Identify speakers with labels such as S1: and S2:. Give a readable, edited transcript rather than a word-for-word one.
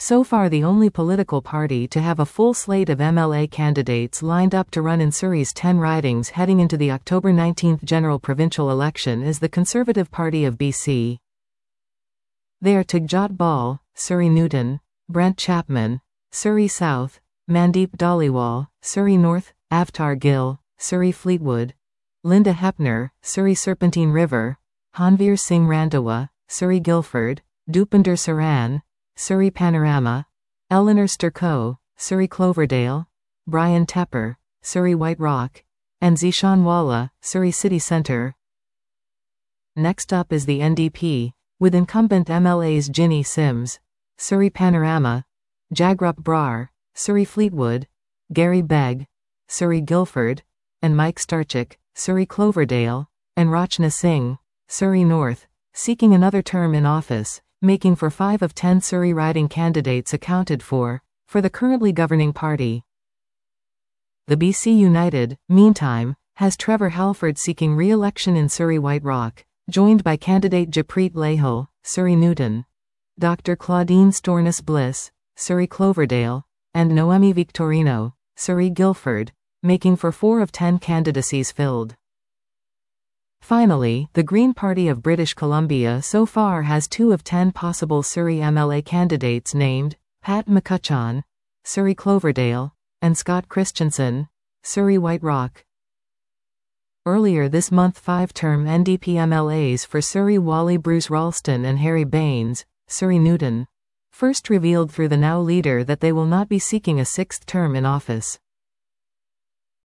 S1: So far the only political party to have a full slate of MLA candidates lined up to run in Surrey's 10 ridings heading into the October 19 general provincial election is the Conservative Party of BC. They are Tagjot Bal, Surrey Newton; Brent Chapman, Surrey South; Mandeep Dhaliwal, Surrey North; Avtar Gill, Surrey Fleetwood; Linda Hepner, Surrey Serpentine River; Hanveer Singh Randhawa, Surrey Guildford; Dupinder Saran, Surrey Panorama; Eleanor Sturcoe, Surrey Cloverdale; Brian Tepper, Surrey White Rock; and Zishan Walla, Surrey City Centre. Next up is the NDP, with incumbent MLAs Ginny Sims, Surrey Panorama; Jagrup Brar, Surrey Fleetwood; Gary Begg, Surrey Guildford; and Mike Starchik, Surrey Cloverdale; and Rachna Singh, Surrey North, seeking another term in office, making for 5 of 10 Surrey riding candidates accounted for the currently governing party. The BC United, meantime, has Trevor Halford seeking re-election in Surrey White Rock, joined by candidate Japreet Lahal, Surrey Newton; Dr. Claudine Storness Bliss, Surrey Cloverdale; and Noemi Victorino, Surrey Guildford, making for 4 of 10 candidacies filled. Finally, the Green Party of British Columbia so far has 2 of 10 possible Surrey MLA candidates named Pat McCutcheon, Surrey Cloverdale; and Scott Christensen, Surrey White Rock. Earlier this month 5-term NDP MLAs for Surrey Wally Bruce Ralston and Harry Baines, Surrey Newton, first revealed through the Now leader that they will not be seeking a 6th term in office.